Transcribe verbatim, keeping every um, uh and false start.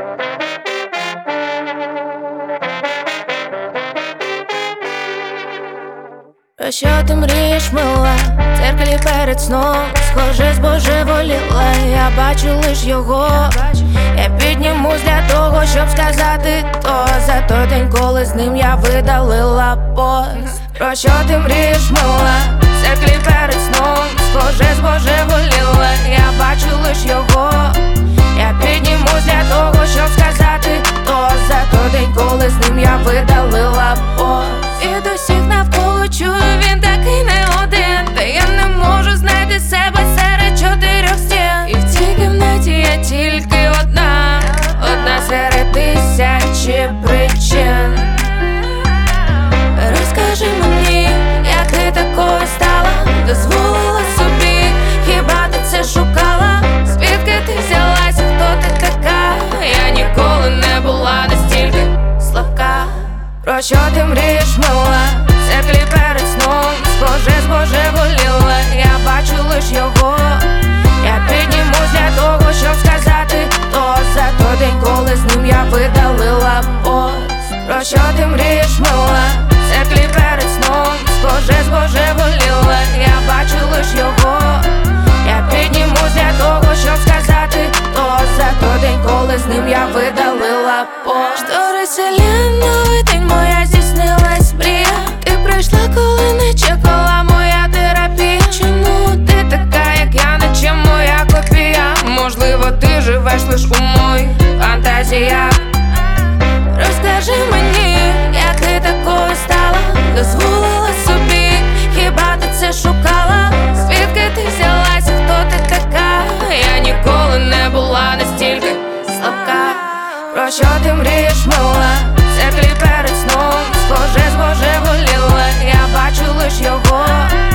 Про що ти мрієш, мила? В дзеркалі перед сном схоже збожеволіла. Я бачу лиш його. Я піднімусь для того, щоб сказати то. За той день, коли з ним я видалила пост. Про що ти мрієш, мила? В дзеркалі перед сном схоже збожеволіла. Я бачу лиш його. Я піднімусь для того, щоб сказати то. За той день, коли з ним я видалила пост. І до всіх навколо чую, він такий не один. Та я не можу знайти себе серед чотирьох стін. І в цій кімнаті я тільки одна, одна серед тисячі причин. Розкажи мені, як ти такою стала, дозволила собі, хіба ти це шукала? Звідки ти взялася, хто ти така? Я ніколи не була настільки слабка. Про що ти мрієш, мила? В дзеркалі перед сном схоже збожеволіла. Я бачу лиш його. Я піднімусь для того, щоб сказати то. За той день, коли з ним я видалила пост. Про що ти мрієш, мила? В дзеркалі перед сном схоже збожеволіла. Я бачу лиш його. Я піднімусь для того, щоб сказати то. За той день, коли з ним я видалила пост. Штори селен, новий день, моя здійснилась мрія. Ти прийшла, коли не чекала моя терапія. Чому ти така, як я, наче моя копія? Можливо, ти живеш лиш у моїх фантазіях. Розкажи мені, як ти такою стала, дозволила собі, хіба ти це шукала? Звідки ти взялася, хто ти така? Я ніколи не була настільки слабка. Про що ти мрієш, мила? В дзеркалі перед сном схоже збожеволіла. Я бачу лиш його.